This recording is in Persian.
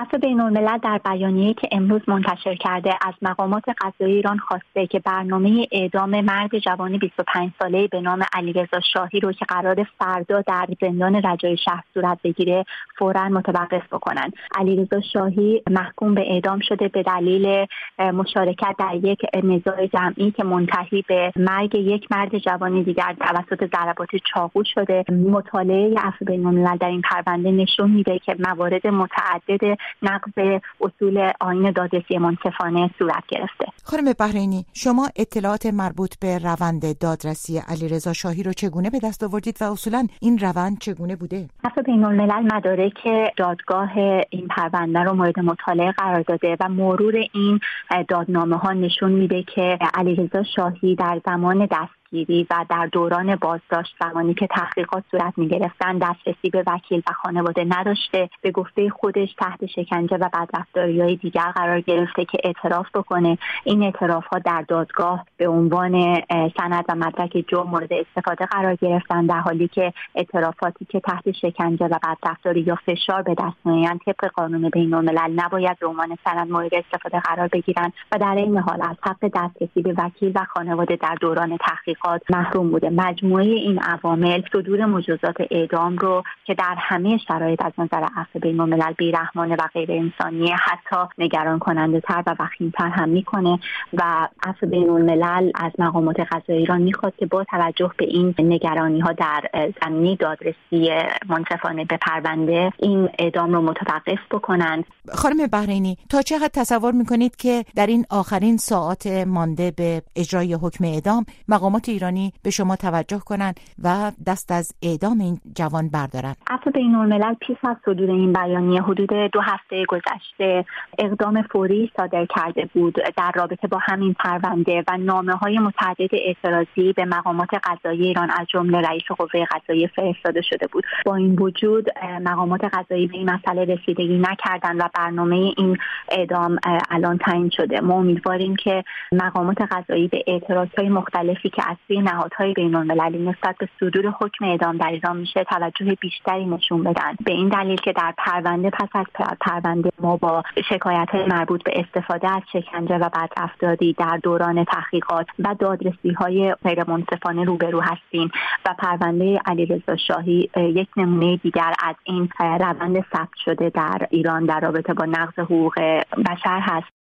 عفو بین‌الملل در بیانیه‌ای که امروز منتشر کرده از مقامات قضایی ایران خواسته که برنامه اعدام مرد جوان 25 ساله‌ای به نام علیرضا شاهی رو که قرار فردا در زندان رجای شهر صورت بگیره فوراً متوقف بکنن. علیرضا شاهی محکوم به اعدام شده به دلیل مشارکت در یک نزاع جمعی که منتهی به مرگ یک مرد جوان دیگر توسط ضربات چاقو شده. مطالعه عفو بین‌الملل در این پرونده نشون میده که موارد متعدد نقض اصول آیین دادرسی منصفانه صورت گرفته. خانم بحرینی، شما اطلاعات مربوط به روند دادرسی علیرضا شاهی رو چگونه به دست آوردید و اصولاً این روند چگونه بوده؟ عفو بین‌الملل مدارک دادگاه این پرونده رو مورد مطالعه قرار داده و مرور این دادنامه‌ها نشون میده که علیرضا شاهی در زمان دستگیری و در دوران بازداشت زمانی که تحقیقات صورت می‌گرفتن دسترسی به وکیل و خانواده نداشته. به گفته خودش تحت شکنجه و بدرفتاری‌های دیگر قرار گرفته که اعتراف بکنه. این اعتراف‌ها در دادگاه به عنوان سند و مدرک جرم مورد استفاده قرار گرفتن، در حالی که اعترافاتی که تحت شکنجه و بدرفتاری یا فشار به دست می‌آیند طبق قانون بین‌الملل نباید به عنوان سند مورد استفاده قرار بگیرند و در این حال از حق دسترسی به وکیل و خانواده در دوران تحقیقات محروم بوده. مجموعه این عوامل صدور مجازات اعدام رو که در همه شرایط از نظر عفو بین‌الملل بی‌رحمانه و غیر انسانی، حتی نگران کننده تر و وخیم‌تر هم میکنه و عفو بین‌الملل از مقامات قضایی ایران میخواد که با توجه به این نگرانی‌ها در زمینه دادرسی منصفانه به پرونده این اعدام رو متوقف بکنند. خانم بحرینی، تا چه حد تصور میکنید که در این آخرین ساعات مانده به اجرای حکم اعدام مقامات ایرانی به شما توجه کنند و دست از اعدام این جوان بردارن؟ عفو بین‌الملل پیش از صدور این بیانیه حدود 2 هفته گذشته اقدام فوری صادر کرده بود در رابطه با همین پرونده و نامه‌های متعدد اعتراضی به مقامات قضایی ایران از جمله رئیس قوه قضاییه فرستاده شده بود. با این وجود مقامات قضایی به این مسئله رسیدگی نکردند و برنامه این اعدام الان تعیین شده. ما امیدواریم که مقامات قضایی به اعتراضهای مختلفی که از سوی نهادهای بین‌المللی نسبت به صدور حکم اعدام در ایران میشه توجه بیشتری نشون بدن. به این دلیل که در پرونده پس از پرونده ما با شکایت‌های مربوط به استفاده از شکنجه و بدرفتاری در دوران تحقیقات و دادرسی‌های غیرمنصفانه روبرو هستیم و پرونده علیرضا شاهی یک نمونه دیگر از این روند ثبت شده در ایران در رابطه با نقض حقوق بشر هست.